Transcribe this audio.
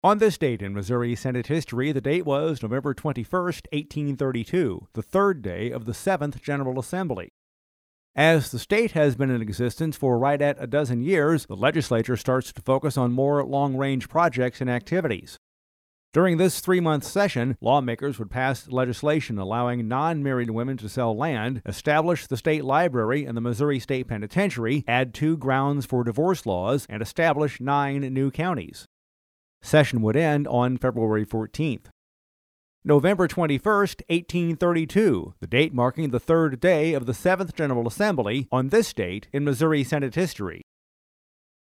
On this date in Missouri Senate history, the date was November 21st, 1832, the third day of the 7th General Assembly. As the state has been in existence for right at a dozen years, the legislature starts to focus on more long-range projects and activities. During this 3-month session, lawmakers would pass legislation allowing non-married women to sell land, establish the state library and the Missouri State Penitentiary, add 2 grounds for divorce laws, and establish 9 new counties. Session would end on February 14th. November 21st, 1832, the date marking the third day of the 7th General Assembly, on this date in Missouri Senate history.